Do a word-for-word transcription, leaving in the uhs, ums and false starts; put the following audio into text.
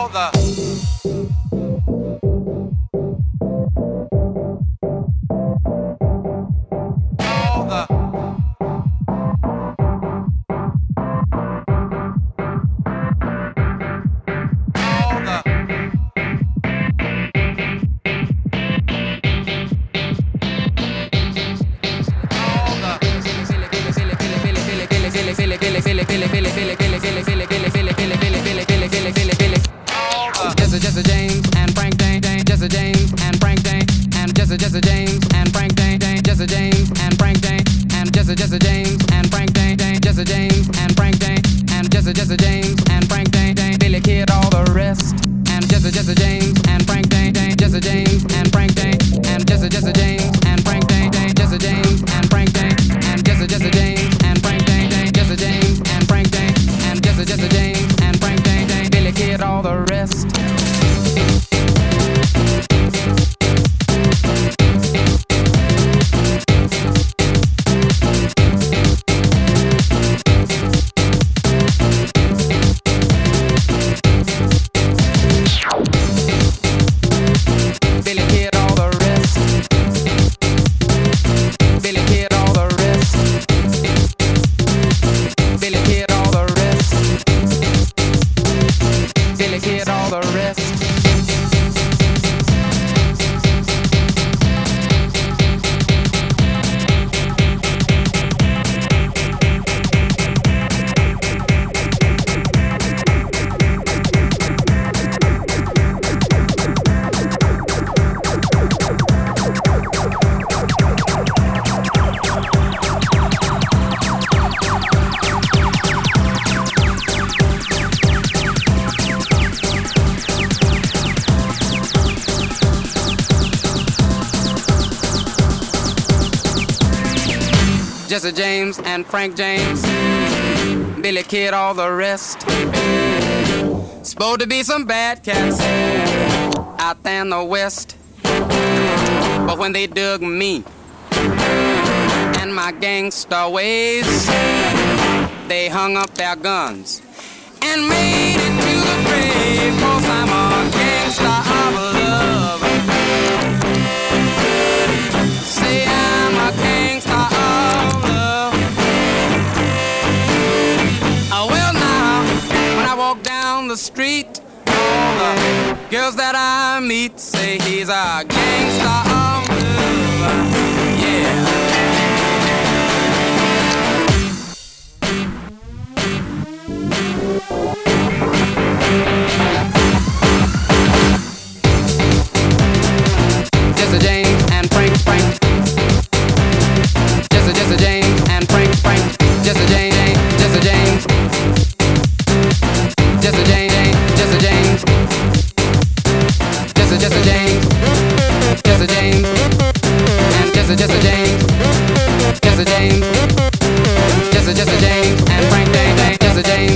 Jesse James and Frank James, Billy Kid, all the rest. Supposed to be some bad cats out there in the West, but when they dug me and my gangsta ways, they hung up their guns and made it to the grave. 'Cause I'm a gangsta of love. Say I'm a gangsta of love. Oh, well now, when I walk down the street, all the girls that I meet say he's a gangsta of love. Yeah. Jesse James and Frank Frank. Jesse Jesse James and Frank Frank. Jesse James Jesse James. Jesse James Jesse James. Jesse Jesse James. Jesse James and Jesse Jesse James. Jesse James. Jesse Jesse James and Frank James. Jesse James.